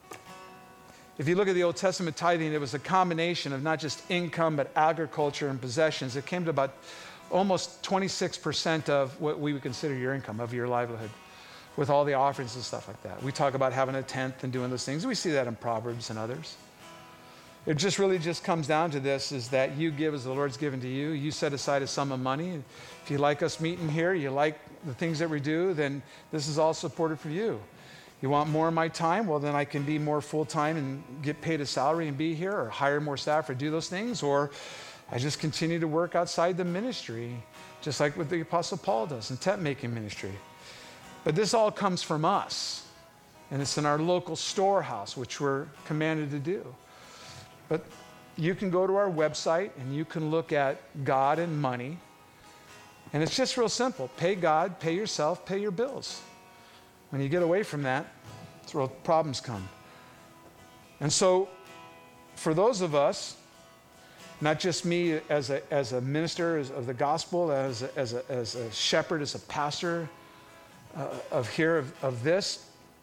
if you look at the Old Testament tithing, it was a combination of not just income, but agriculture and possessions. It came to about almost twenty-six percent of what we would consider your income, of your livelihood, with all the offerings and stuff like that. We talk about having a tenth and doing those things. We see that in Proverbs and others. It just really just comes down to this, is that you give as the Lord's given to you. You set aside a sum of money. If you like us meeting here, you like the things that we do, then this is all supported for you. You want more of my time? Well, then I can be more full-time and get paid a salary and be here, or hire more staff or do those things, or I just continue to work outside the ministry, just like what the Apostle Paul does in tent-making ministry. But this all comes from us, and it's in our local storehouse, which we're commanded to do. But you can go to our website and you can look at God and money. And it's just real simple. Pay God, pay yourself, pay your bills. When you get away from that, that's where problems come. And so for those of us, not just me as a, as a minister of the gospel, as a, as a, as a shepherd, as a pastor uh, of here, of, of this,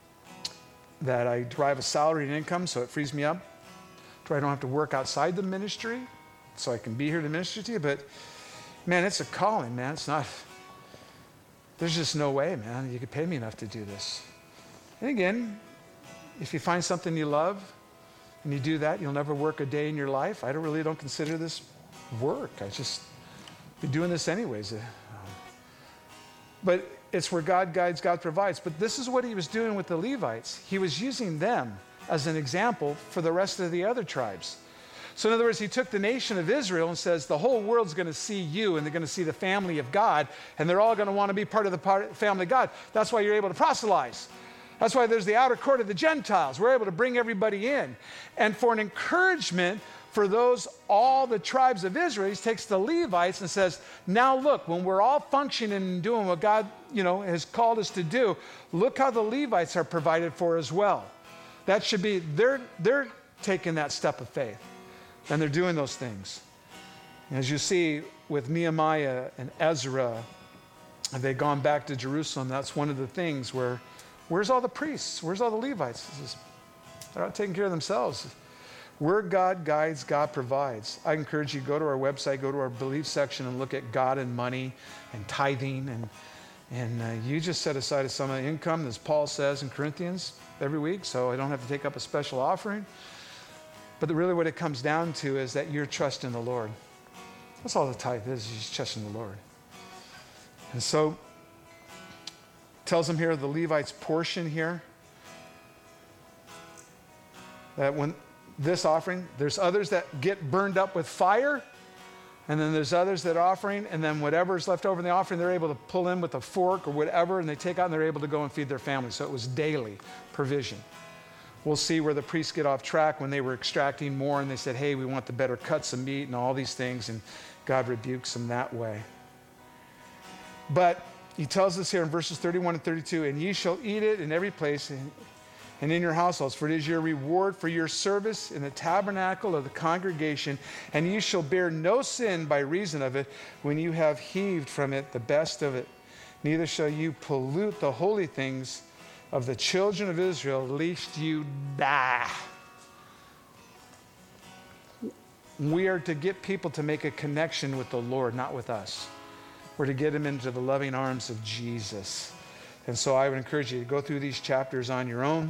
that I derive a salary and income, so it frees me up. I don't have to work outside the ministry, so I can be here to minister to you. But man, it's a calling, man. It's not, there's just no way, man, you could pay me enough to do this. And again, if you find something you love and you do that, you'll never work a day in your life. I don't really don't consider this work. I just be doing this anyways. But it's where God guides, God provides. But this is what he was doing with the Levites. He was using them as an example for the rest of the other tribes. So in other words, he took the nation of Israel and says, the whole world's going to see you, and they're going to see the family of God, and they're all going to want to be part of the part, family of God. That's why you're able to proselytize. That's why there's the outer court of the Gentiles. We're able to bring everybody in. And for an encouragement for those, all the tribes of Israel, he takes the Levites and says, now look, when we're all functioning and doing what God, you know, has called us to do, look how the Levites are provided for as well. That should be, they're, they're taking that step of faith, and they're doing those things. As you see with Nehemiah and Ezra, they've gone back to Jerusalem. That's one of the things where, where's all the priests? Where's all the Levites? Just, they're not taking care of themselves. Where God guides, God provides. I encourage you, go to our website, go to our belief section and look at God and money and tithing. And, and uh, you just set aside some of the income, as Paul says in Corinthians, every week, so I don't have to take up a special offering. But really what it comes down to is that you're trusting the Lord. That's all the tithe is, is just trusting the Lord. And so, it tells them here, the Levites' portion here, that when this offering, there's others that get burned up with fire, and then there's others that are offering, and then whatever's left over in the offering, they're able to pull in with a fork or whatever, and they take out and they're able to go and feed their family. So it was daily provision. We'll see where the priests get off track when they were extracting more, and they said, hey, we want the better cuts of meat and all these things, and God rebukes them that way. But he tells us here in verses thirty-one and thirty-two, and ye shall eat it in every place, and and in your households, for it is your reward for your service in the tabernacle of the congregation, and you shall bear no sin by reason of it when you have heaved from it the best of it. Neither shall you pollute the holy things of the children of Israel, lest you die. We are to get people to make a connection with the Lord, not with us. We're to get them into the loving arms of Jesus. And so I would encourage you to go through these chapters on your own.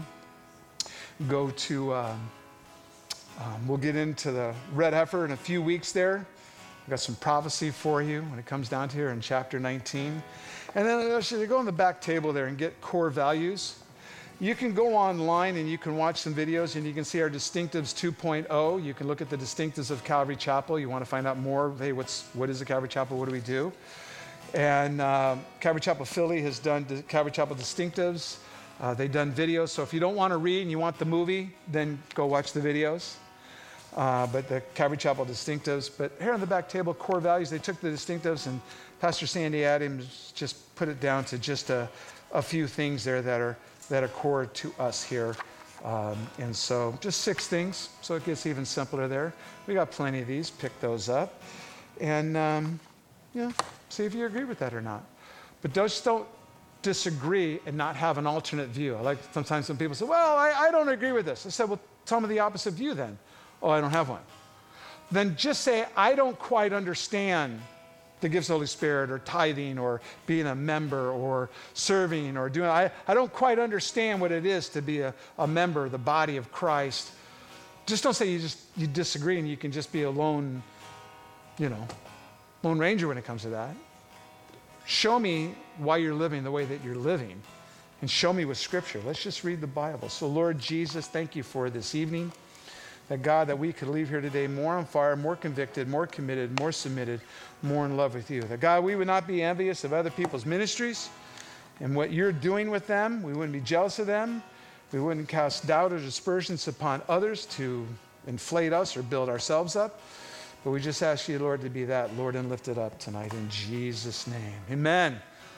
Go to, um, um, we'll get into the red heifer in a few weeks there. I've got some prophecy for you when it comes down to here in chapter nineteen. And then I should go on the back table there and get core values. You can go online and you can watch some videos and you can see our Distinctives two point oh. You can look at the Distinctives of Calvary Chapel. You want to find out more, hey, what's, what is the Calvary Chapel? What do we do? And uh, Calvary Chapel Philly has done Calvary Chapel Distinctives. Uh, they've done videos, so if you don't want to read and you want the movie, then go watch the videos. Uh, but the Calvary Chapel Distinctives. But here on the back table, core values, they took the Distinctives and Pastor Sandy Adams just put it down to just a, a few things there that are, that are core to us here. Um, and so just six things, so it gets even simpler there. We got plenty of these, pick those up. And, um, yeah, see if you agree with that or not. But just don't disagree and not have an alternate view. I like sometimes when people say, well, I, I don't agree with this. I said, well, tell me the opposite view then. Oh, I don't have one. Then just say, I don't quite understand the gifts of the Holy Spirit or tithing or being a member or serving or doing, I, I don't quite understand what it is to be a, a member of the body of Christ. Just don't say you just you disagree and you can just be a lone, you know, lone ranger when it comes to that. Show me why you're living the way that you're living and show me with Scripture. Let's just read the Bible. So Lord Jesus, thank you for this evening. That God, that we could leave here today more on fire, more convicted, more committed, more submitted, more in love with you. That God, we would not be envious of other people's ministries and what you're doing with them. We wouldn't be jealous of them. We wouldn't cast doubt or dispersions upon others to inflate us or build ourselves up. But we just ask you, Lord, to be that, Lord, and lift it up tonight in Jesus' name. Amen.